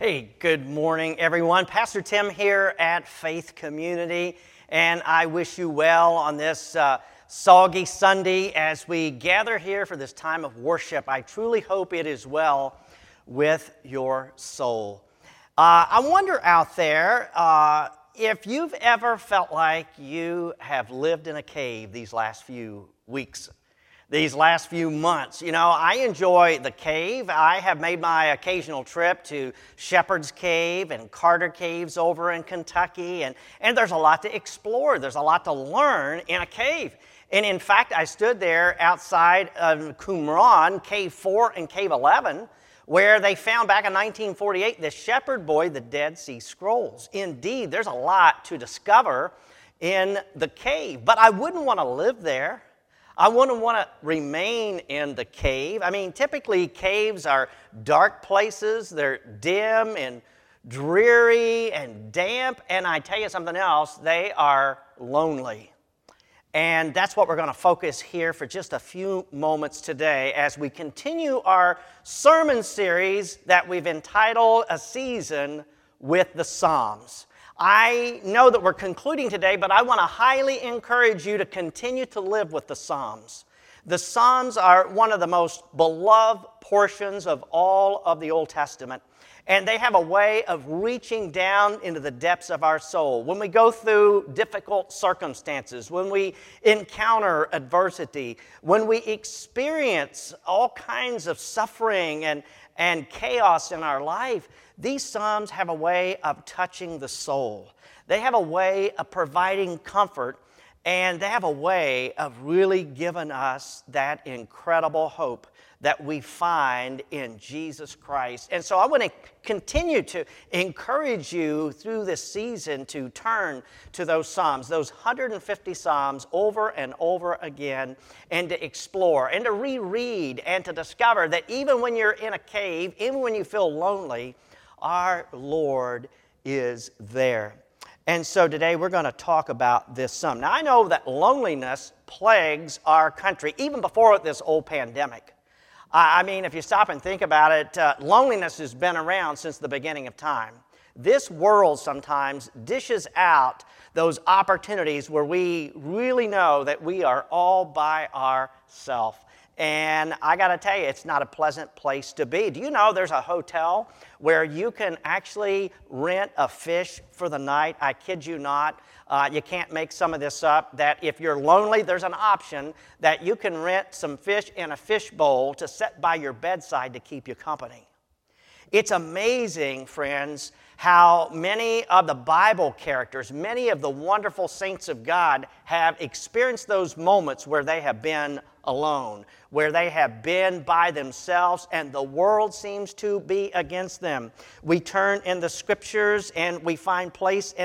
Hey, good morning, everyone. Pastor Tim here at Faith Community, and I wish you well on this soggy Sunday as we gather here for this time of worship. I truly hope it is well with your soul. I wonder out there if you've ever felt like you have lived in a cave these last few weeks. These last few months. You know, I enjoy the cave. I have made my occasional trip to Shepherd's Cave and Carter Caves over in Kentucky, and there's a lot to explore. There's a lot to learn in a cave. And in fact, I stood there outside of Qumran, Cave 4 and Cave 11, where they found back in 1948 the Shepherd Boy, the Dead Sea Scrolls. Indeed, there's a lot to discover in the cave, but I wouldn't want to live there. I wouldn't want to remain in the cave. I mean, typically caves are dark places. They're dim and dreary and damp. And I tell you something else, they are lonely. And that's what we're going to focus here for just a few moments today as we continue our sermon series that we've entitled A Season with the Psalms. I know that we're concluding today, but I want to highly encourage you to continue to live with the Psalms. The Psalms are one of the most beloved portions of all of the Old Testament, and they have a way of reaching down into the depths of our soul. When we go through difficult circumstances, when we encounter adversity, when we experience all kinds of suffering and chaos in our life, these Psalms have a way of touching the soul. They have a way of providing comfort, and they have a way of really giving us that incredible hope that we find in Jesus Christ. And so I want to continue to encourage you through this season to turn to those Psalms, those 150 Psalms over and over again, and to explore and to reread and to discover that even when you're in a cave, even when you feel lonely, our Lord is there. And so today we're going to talk about this Psalm. Now I know that loneliness plagues our country even before this old pandemic. I mean, if you stop and think about it, loneliness has been around since the beginning of time. This world sometimes dishes out those opportunities where we really know that we are all by ourselves. And I got to tell you, it's not a pleasant place to be. Do you know there's a hotel where you can actually rent a fish for the night? I kid you not. You can't make some of this up, that if you're lonely, there's an option that you can rent some fish in a fish bowl to set by your bedside to keep you company. It's amazing, friends, how many of the Bible characters, many of the wonderful saints of God have experienced those moments where they have been alone, where they have been by themselves and the world seems to be against them. We turn in the scriptures and we find place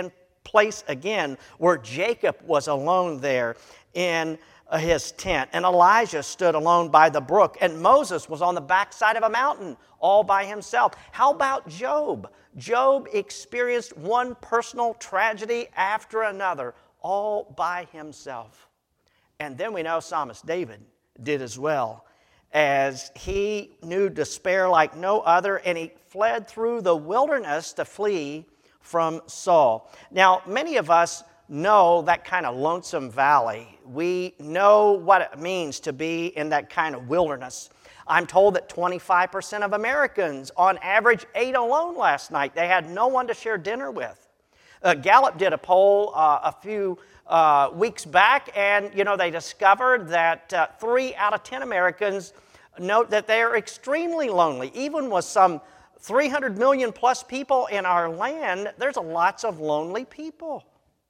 again where Jacob was alone there in his tent, and Elijah stood alone by the brook, and Moses was on the backside of a mountain all by himself. How about Job? Job experienced one personal tragedy after another all by himself. And then we know Psalmist David did as well, as he knew despair like no other, and he fled through the wilderness to flee from Saul. Now, many of us know that kind of lonesome valley. We know what it means to be in that kind of wilderness. I'm told that 25% of Americans on average ate alone last night. They had no one to share dinner with. Gallup did a poll a few weeks back, and they discovered that 3 out of 10 Americans note that they are extremely lonely. Even with some 300 million plus people in our land, there's lots of lonely people.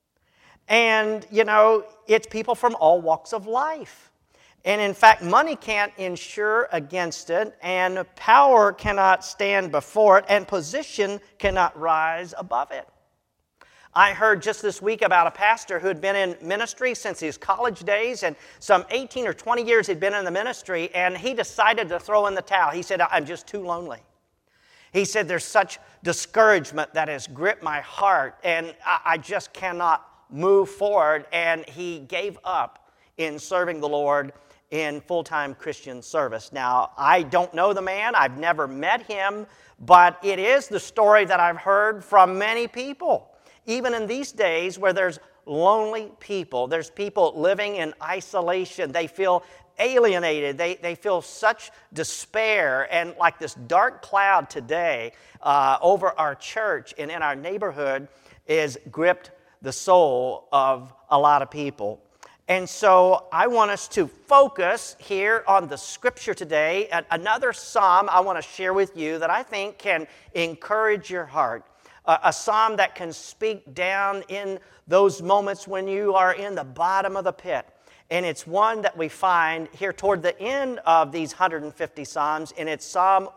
And, it's people from all walks of life. And in fact, money can't insure against it, and power cannot stand before it, and position cannot rise above it. I heard just this week about a pastor who had been in ministry since his college days, and some 18 or 20 years he'd been in the ministry, and he decided to throw in the towel. He said, I'm just too lonely. He said, there's such discouragement that has gripped my heart, and I just cannot move forward. And he gave up in serving the Lord in full-time Christian service. Now, I don't know the man, I've never met him, but it is the story that I've heard from many people. Even in these days where there's lonely people, there's people living in isolation, they feel alienated, they feel such despair, and like this dark cloud today over our church and in our neighborhood is gripped the soul of a lot of people. And so I want us to focus here on the scripture today. Another psalm I want to share with you that I think can encourage your heart. A psalm that can speak down in those moments when you are in the bottom of the pit. And it's one that we find here toward the end of these 150 psalms, and it's Psalm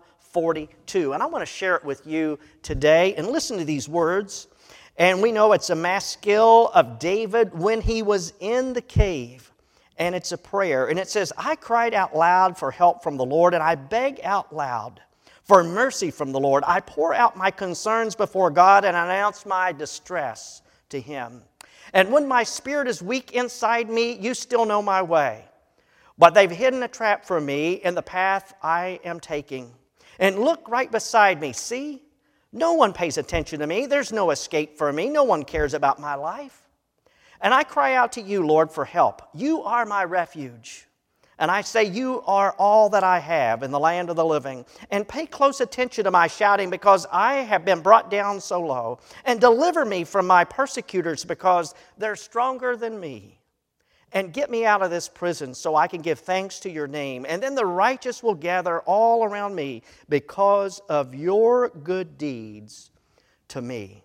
142. And I want to share it with you today. And listen to these words. And we know it's a maskil of David when he was in the cave. And it's a prayer. And it says, I cried out loud for help from the Lord, and I beg out loud for mercy from the Lord. I pour out my concerns before God and announce my distress to Him. And when my spirit is weak inside me, you still know my way. But they've hidden a trap for me in the path I am taking. And look right beside me, see? No one pays attention to me. There's no escape for me. No one cares about my life. And I cry out to you, Lord, for help. You are my refuge. And I say, you are all that I have in the land of the living. And pay close attention to my shouting, because I have been brought down so low. And deliver me from my persecutors, because they're stronger than me. And get me out of this prison so I can give thanks to your name. And then the righteous will gather all around me because of your good deeds to me.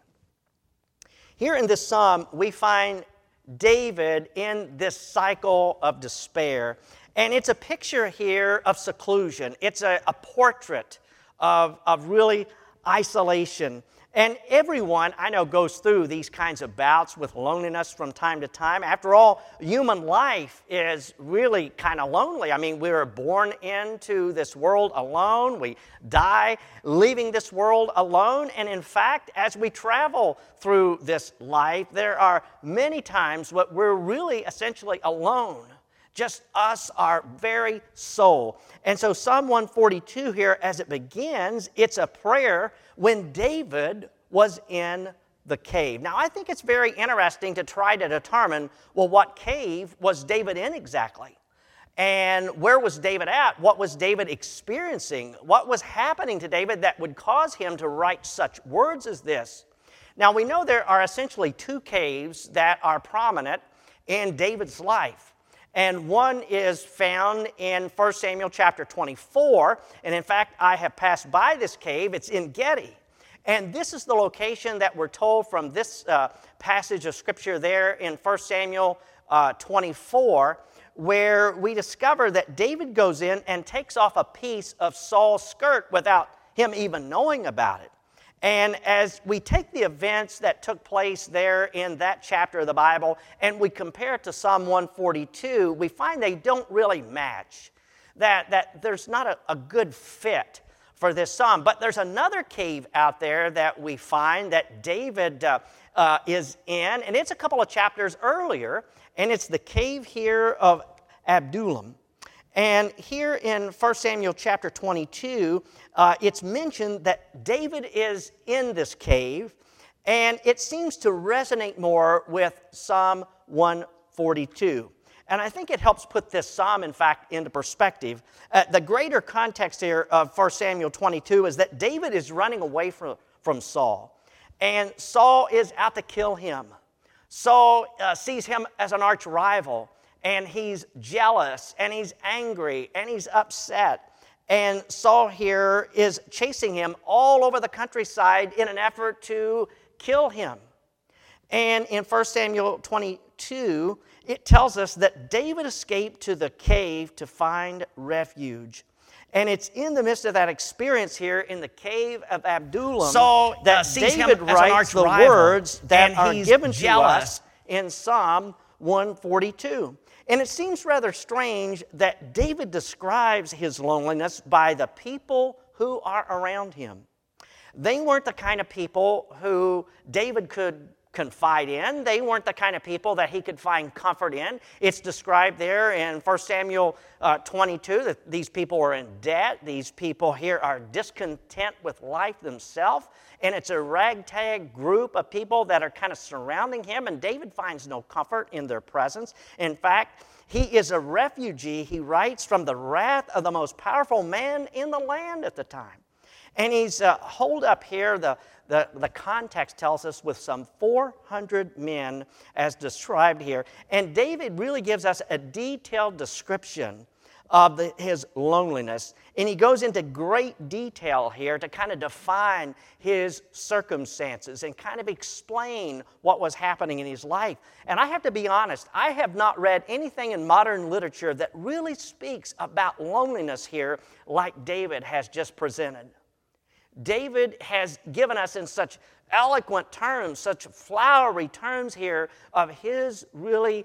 Here in this psalm, we find David in this cycle of despair. And it's a picture here of seclusion. It's a portrait of really isolation. And everyone, I know, goes through these kinds of bouts with loneliness from time to time. After all, human life is really kind of lonely. I mean, we were born into this world alone. We die leaving this world alone. And in fact, as we travel through this life, there are many times when we're really essentially alone. Just us, our very soul. And so Psalm 142 here, as it begins, it's a prayer when David was in the cave. Now, I think it's very interesting to try to determine, well, what cave was David in exactly? And where was David at? What was David experiencing? What was happening to David that would cause him to write such words as this? Now, we know there are essentially two caves that are prominent in David's life. And one is found in 1 Samuel chapter 24. And in fact, I have passed by this cave. It's En Gedi. And this is the location that we're told from this passage of Scripture there in 1 Samuel 24, where we discover that David goes in and takes off a piece of Saul's skirt without him even knowing about it. And as we take the events that took place there in that chapter of the Bible and we compare it to Psalm 142, we find they don't really match, that there's not a good fit for this psalm. But there's another cave out there that we find that David is in, and it's a couple of chapters earlier, and it's the cave here of Adullam. And here in 1 Samuel chapter 22, it's mentioned that David is in this cave, and it seems to resonate more with Psalm 142. And I think it helps put this psalm, in fact, into perspective. The greater context here of 1 Samuel 22 is that David is running away from Saul, and Saul is out to kill him. Saul sees him as an arch rival. And he's jealous, and he's angry, and he's upset. And Saul here is chasing him all over the countryside in an effort to kill him. And in 1 Samuel 22, it tells us that David escaped to the cave to find refuge. And it's in the midst of that experience here in the cave of Adullam that David writes the words that are given to us in Psalm 142. And it seems rather strange that David describes his loneliness by the people who are around him. They weren't the kind of people who David could confide in. They weren't the kind of people that he could find comfort in. It's described there in 1 Samuel 22 that these people are in debt. These people here are discontent with life themselves. And it's a ragtag group of people that are kind of surrounding him. And David finds no comfort in their presence. In fact, he is a refugee, he writes, from the wrath of the most powerful man in the land at the time. And he's holed up here, the context tells us, with some 400 men as described here. And David really gives us a detailed description of his loneliness. And he goes into great detail here to kind of define his circumstances and kind of explain what was happening in his life. And I have to be honest, I have not read anything in modern literature that really speaks about loneliness here like David has just presented. David has given us in such eloquent terms, such flowery terms here of his really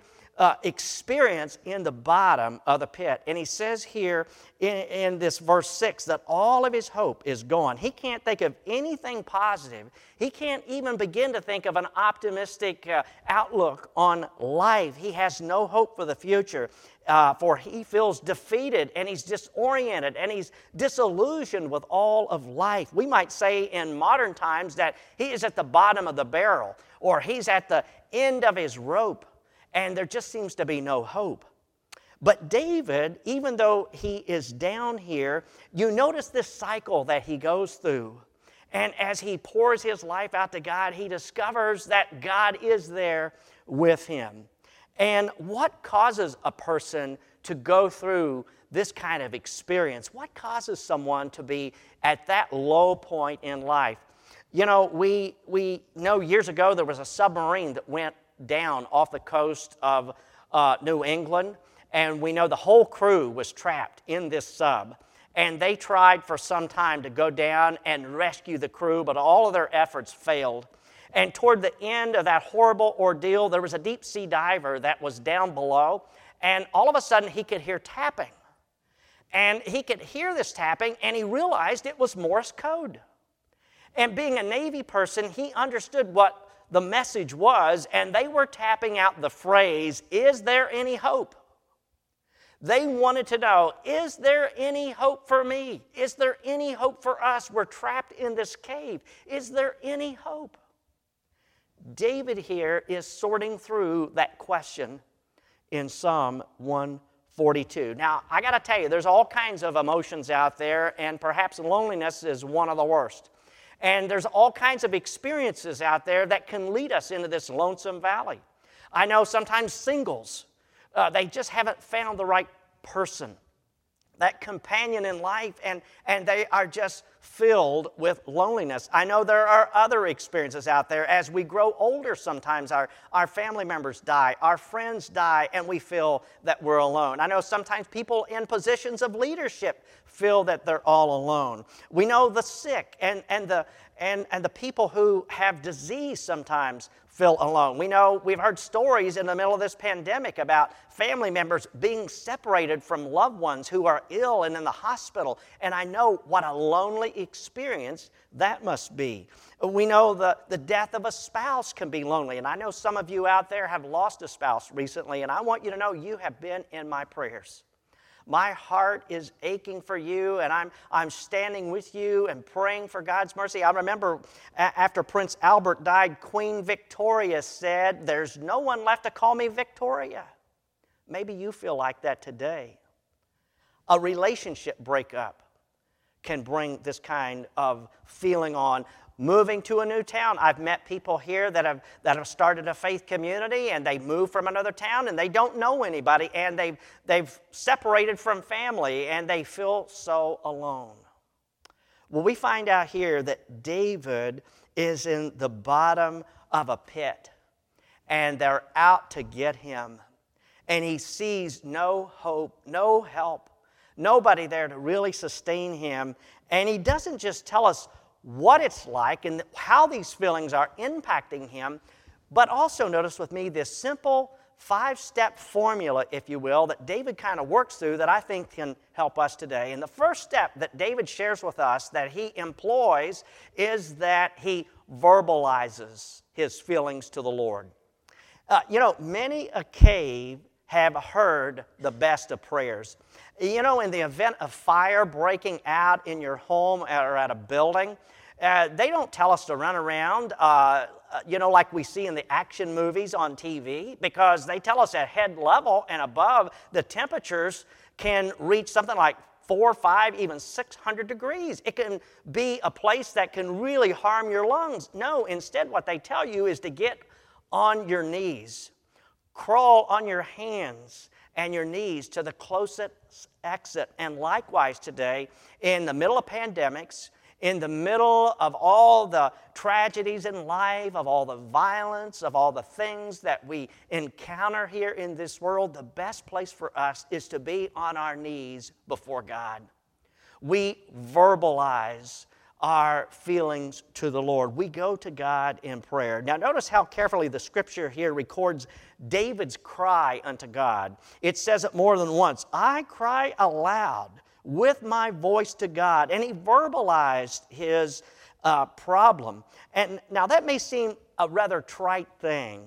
experience in the bottom of the pit. And he says here in this verse 6 that all of his hope is gone. He can't think of anything positive. He can't even begin to think of an optimistic outlook on life. He has no hope for the future, for he feels defeated and he's disoriented and he's disillusioned with all of life. We might say in modern times that he is at the bottom of the barrel, or he's at the end of his rope, and there just seems to be no hope. But David, even though he is down here, you notice this cycle that he goes through. And as he pours his life out to God, he discovers that God is there with him. And what causes a person to go through this kind of experience? What causes someone to be at that low point in life? You know, we know years ago there was a submarine that went down off the coast of New England, and we know the whole crew was trapped in this sub. And they tried for some time to go down and rescue the crew, but all of their efforts failed. And toward the end of that horrible ordeal, there was a deep sea diver that was down below, and all of a sudden he could hear tapping. And he could hear this tapping, and he realized it was Morse code. And being a Navy person, he understood what the message was, and they were tapping out the phrase, "Is there any hope?" They wanted to know, is there any hope for me? Is there any hope for us? We're trapped in this cave. Is there any hope? David here is sorting through that question in Psalm 142. Now, I got to tell you, there's all kinds of emotions out there, and perhaps loneliness is one of the worst. And there's all kinds of experiences out there that can lead us into this lonesome valley. I know sometimes singles, they just haven't found the right person, that companion in life, and they are just filled with loneliness. I know there are other experiences out there. As we grow older, sometimes our family members die, our friends die, and we feel that we're alone. I know sometimes people in positions of leadership feel that they're all alone. We know the sick and the people who have disease sometimes feel alone. We've heard stories in the middle of this pandemic about family members being separated from loved ones who are ill and in the hospital. And I know what a lonely experience that must be. We know the death of a spouse can be lonely. And I know some of you out there have lost a spouse recently, and I want you to know you have been in my prayers. My heart is aching for you, and I'm standing with you and praying for God's mercy. I remember after Prince Albert died, Queen Victoria said, "There's no one left to call me Victoria." Maybe you feel like that today. A relationship breakup can bring this kind of feeling on. Moving to a new town. I've met people here that have started a faith community, and they moved from another town and they don't know anybody, and they've separated from family, and they feel so alone. Well, we find out here that David is in the bottom of a pit, and they're out to get him. And he sees no hope, no help, nobody there to really sustain him. And he doesn't just tell us what it's like and how these feelings are impacting him, but also notice with me this simple 5-step formula, if you will, that David kind of works through that I think can help us today. And the first step that David shares with us that he employs is that he verbalizes. his feelings to the Lord. Many a cave have heard the best of prayers. In the event of fire breaking out in your home or at a building, they don't tell us to run around, like we see in the action movies on TV, because they tell us at head level and above, the temperatures can reach something like 400, 500, even 600 degrees. It can be a place that can really harm your lungs. No, instead what they tell you is to get on your knees, crawl on your hands and your knees to the closest exit. And likewise today, in the middle of pandemics, in the middle of all the tragedies in life, of all the violence, of all the things that we encounter here in this world, the best place for us is to be on our knees before God. We verbalize our feelings to the Lord. We go to God in prayer. Now notice how carefully the scripture here records David's cry unto God. It says it more than once. I cry aloud with my voice to God. And he verbalized his problem. And now that may seem a rather trite thing,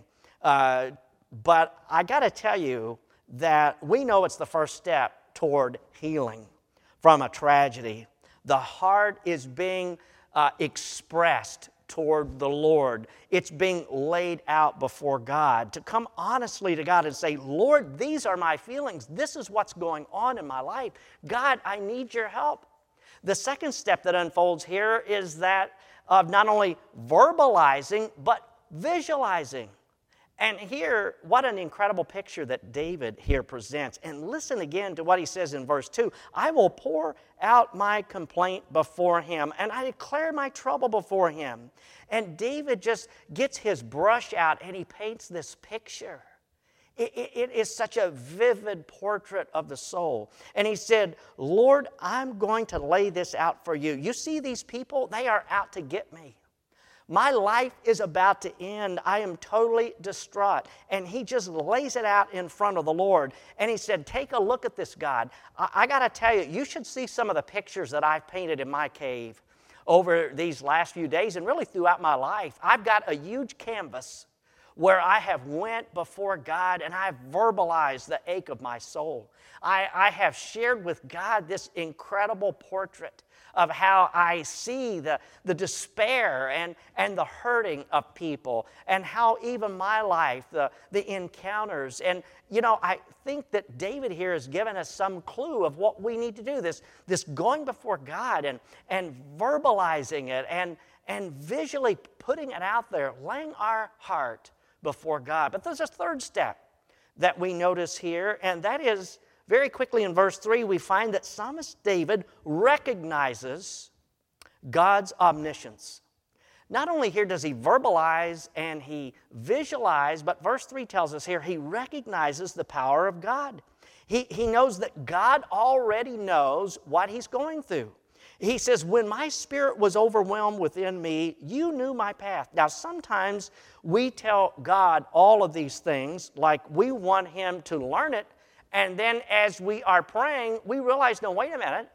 but I got to tell you that we know it's the first step toward healing from a tragedy. The heart is being expressed toward the Lord. It's being laid out before God. To come honestly to God and say, Lord, these are my feelings. This is what's going on in my life. God, I need your help. The second step that unfolds here is that of not only verbalizing, but visualizing. And here, what an incredible picture that David here presents. And listen again to what he says in verse 2. I will pour out my complaint before him, and I declare my trouble before him. And David just gets his brush out, and he paints this picture. It is such a vivid portrait of the soul. And he said, Lord, I'm going to lay this out for you. You see these people? They are out to get me. My life is about to end. I am totally distraught. And he just lays it out in front of the Lord. And he said, take a look at this, God. I got to tell you, you should see some of the pictures that I've painted in my cave over these last few days and really throughout my life. I've got a huge canvas where I have went before God and I've verbalized the ache of my soul. I have shared with God this incredible portrait of how I see the despair and the hurting of people, and how even my life, the encounters. And, I think that David here has given us some clue of what we need to do, this going before God and verbalizing it and visually putting it out there, laying our heart before God. But there's a third step that we notice here, and that is very quickly in verse 3, we find that Psalmist David recognizes God's omniscience. Not only here does he verbalize and he visualize, but verse 3 tells us here he recognizes the power of God. He knows that God already knows what he's going through. He says, when my spirit was overwhelmed within me, you knew my path. Now, sometimes we tell God all of these things like we want him to learn it, and then as we are praying, we realize, no, wait a minute,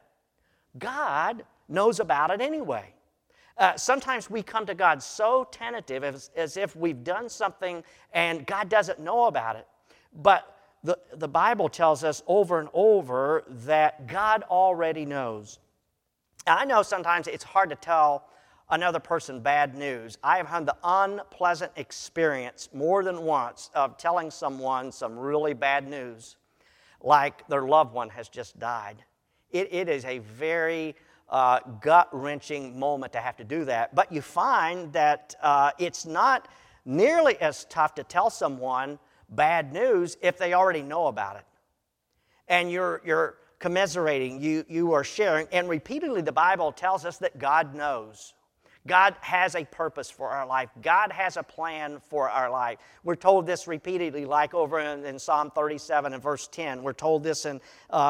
God knows about it anyway. Sometimes we come to God so tentative as if we've done something and God doesn't know about it. But the Bible tells us over and over that God already knows. I know sometimes it's hard to tell another person bad news. I have had the unpleasant experience more than once of telling someone some really bad news, like their loved one has just died. It is a very gut-wrenching moment to have to do that. But you find that it's not nearly as tough to tell someone bad news if they already know about it. And you're commiserating, you are sharing, and repeatedly the Bible tells us that God knows. God has a purpose for our life. God has a plan for our life. We're told this repeatedly, like over in Psalm 37 and verse 10. We're told this in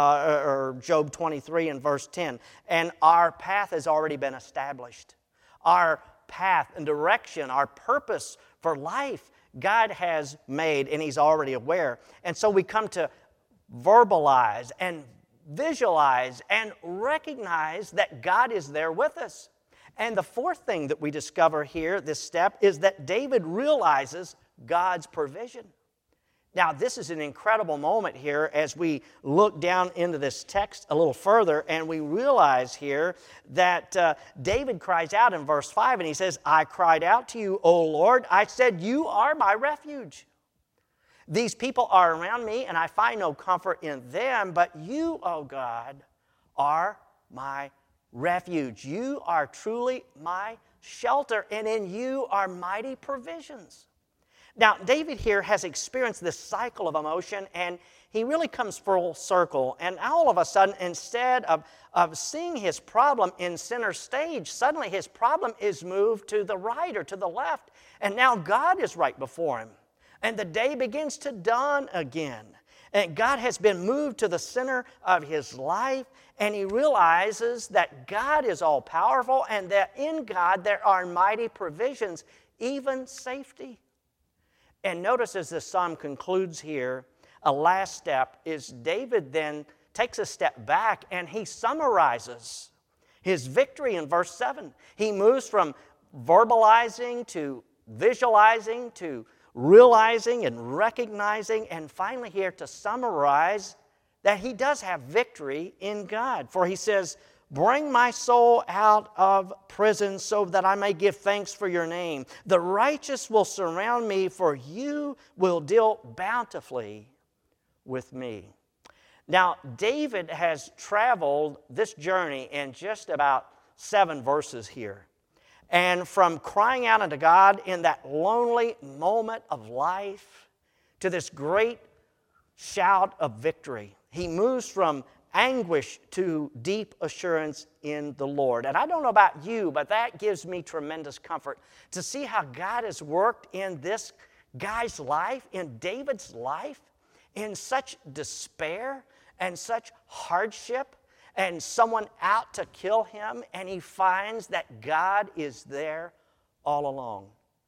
or Job 23 and verse 10. And our path has already been established. Our path and direction, our purpose for life, God has made, and he's already aware. And so we come to verbalize and visualize and recognize that God is there with us. And the fourth thing that we discover here, this step, is that David realizes God's provision. Now, this is an incredible moment here as we look down into this text a little further, and we realize here that David cries out in verse 5, and he says, I cried out to you, O Lord. I said, you are my refuge. These people are around me, and I find no comfort in them, but you, O God, are my refuge. You are truly my shelter, and in you are mighty provisions. Now, David here has experienced this cycle of emotion, and he really comes full circle. And all of a sudden, instead of seeing his problem in center stage, suddenly his problem is moved to the right or to the left. And now God is right before him. And the day begins to dawn again. And God has been moved to the center of his life, and he realizes that God is all-powerful and that in God there are mighty provisions, even safety. And notice as the psalm concludes here, a last step is David then takes a step back and he summarizes his victory in verse 7. He moves from verbalizing to visualizing to realizing and recognizing, and finally here to summarize that he does have victory in God. For he says, bring my soul out of prison so that I may give thanks for your name. The righteous will surround me, for you will deal bountifully with me. Now, David has traveled this journey in just about 7 verses here. And from crying out unto God in that lonely moment of life to this great shout of victory, he moves from anguish to deep assurance in the Lord. And I don't know about you, but that gives me tremendous comfort to see how God has worked in this guy's life, in David's life, in such despair and such hardship, and someone out to kill him, and he finds that God is there all along.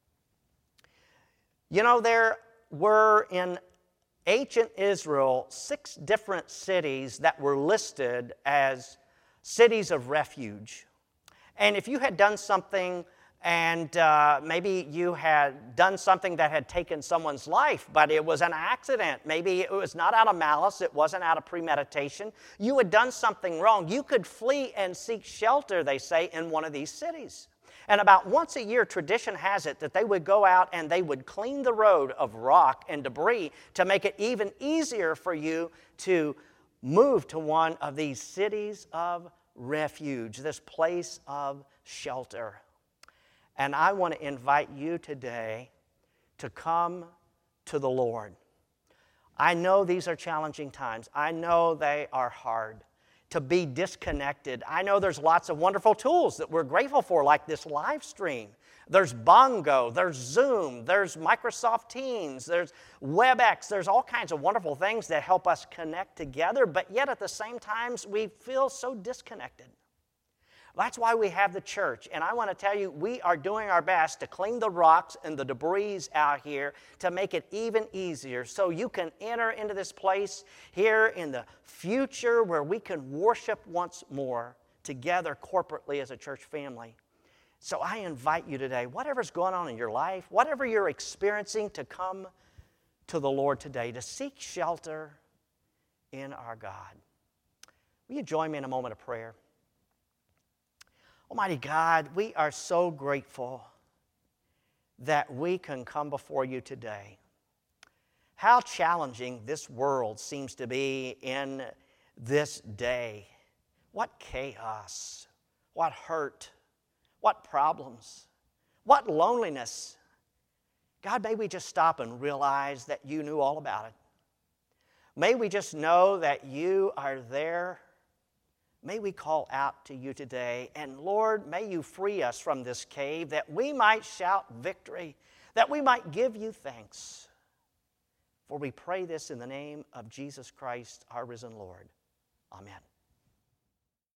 You know, there were in ancient Israel 6 different cities that were listed as cities of refuge. And if you had done something and maybe you had done something that had taken someone's life, but it was an accident. Maybe it was not out of malice. It wasn't out of premeditation. You had done something wrong. You could flee and seek shelter, they say, in one of these cities. And about once a year, tradition has it that they would go out and they would clean the road of rock and debris to make it even easier for you to move to one of these cities of refuge, this place of shelter. And I want to invite you today to come to the Lord. I know these are challenging times. I know they are hard to be disconnected. I know there's lots of wonderful tools that we're grateful for, like this live stream. There's Bongo, there's Zoom, there's Microsoft Teams, there's WebEx. There's all kinds of wonderful things that help us connect together, but yet at the same time, we feel so disconnected. That's why we have the church. And I want to tell you, we are doing our best to clean the rocks and the debris out here to make it even easier so you can enter into this place here in the future where we can worship once more together corporately as a church family. So I invite you today, whatever's going on in your life, whatever you're experiencing, to come to the Lord today, to seek shelter in our God. Will you join me in a moment of prayer? Almighty God, we are so grateful that we can come before you today. How challenging this world seems to be in this day. What chaos, what hurt, what problems, what loneliness. God, may we just stop and realize that you knew all about it. May we just know that you are there. May we call out to you today, and Lord, may you free us from this cave that we might shout victory, that we might give you thanks. For we pray this in the name of Jesus Christ, our risen Lord. Amen.